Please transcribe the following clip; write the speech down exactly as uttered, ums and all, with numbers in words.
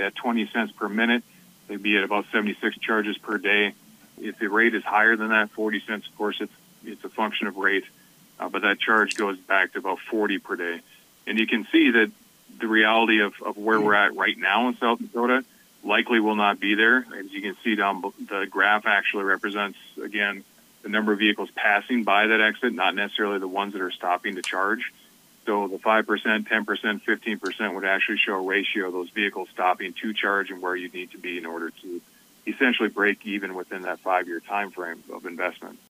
at twenty cents per minute, they'd be at about seventy-six charges per day. If the rate is higher than that, forty cents, of course, it's it's a function of rate, uh, but that charge goes back to about forty per day. And you can see that the reality of, of where we're at right now in South Dakota likely will not be there. As you can see down the graph actually represents, again, the number of vehicles passing by that exit, not necessarily the ones that are stopping to charge. So the five percent, ten percent, fifteen percent would actually show a ratio of those vehicles stopping to charge and where you need to be in order to essentially break even within that five-year time frame of investment.